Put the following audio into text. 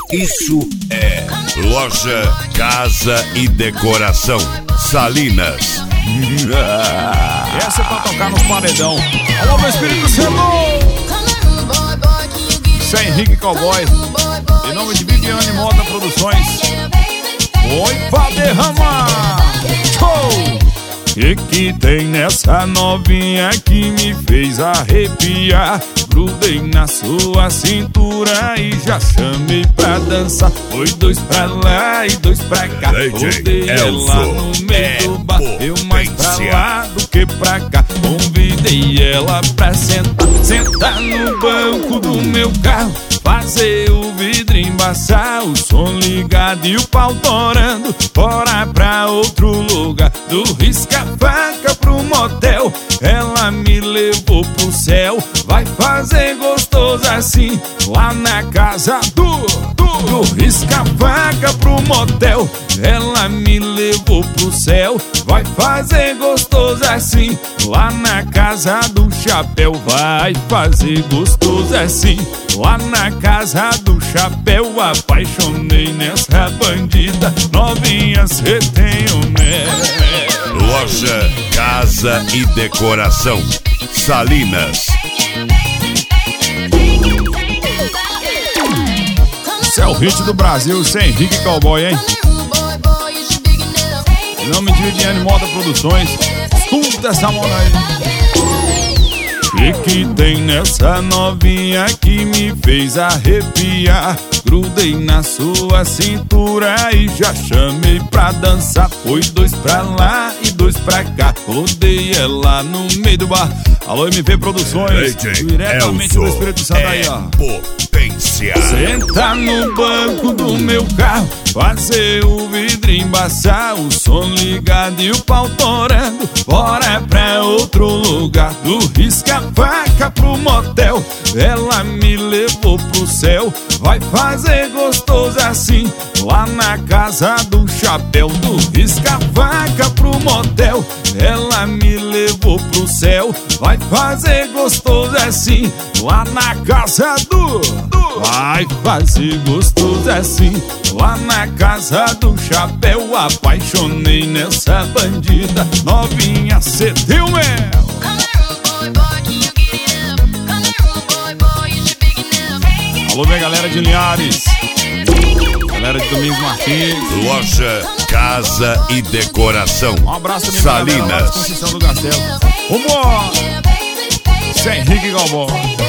Isso é Loja Casa e Decoração Salinas. Essa é pra tocar nos paredão. Alô, meu Espírito Santo! Isso é Henrique Cowboy, em nome de Viviane Moda Produções. Oi pra derramar! Show! Que tem nessa novinha que me fez arrepiar? Grudei na sua cintura e já chamei pra dançar. Foi 2 pra lá e 2 pra cá. Rodei ela no meio do bar. Eu mais pra lá do que pra cá. Convidei ela pra sentar no banco do meu carro, fazer o vidro embaçar, o som ligado e o pau torando. Bora pra outro lugar, do risca-faca pro motel. Ela me levou pro céu, vai fazer gostoso assim, lá na casa do risca-faca pro motel. Ela me levou pro céu, vai fazer gostoso assim, lá na casa do chapéu. Vai fazer gostoso assim, lá na casa do chapéu. Apaixonei nessa bandida, novinha cê tem o mel. Loja Casa e Decoração Salinas. Esse é o hit do Brasil, sem Henrique Cowboy, hein? Em nome de Viviane Moda Produções. Escuta essa moda aí. Que tem nessa novinha que me fez arrepiar? Grudei na sua cintura e já chamei pra dançar. Foi 2 pra lá e 2 pra cá. Rodei ela no meio do bar. Alô, MV Produções, diretamente do Espírito Santo aí, ó. Potência. Senta no banco do meu carro, fazer o vidro embaçar, o som ligado e o pau torando. Bora pra outro lugar, do risca-faca pro motel. Ela me levou pro céu, vai fazer gostoso assim, lá na casa do chapéu. Do risca-faca pro motel. Ela me levou pro céu, vai fazer gostoso assim, lá na casa do vai fazer gostoso assim, lá na casa do chapéu. Apaixonei nessa bandida, novinha cê deu mel. Alô, minha galera de Linhares, galera de Domingos Martins. Loja Casa e Decoração Um abraço também Salinas. pra Conceição do Castelo. Vambora! Sem Henrique Cowboy.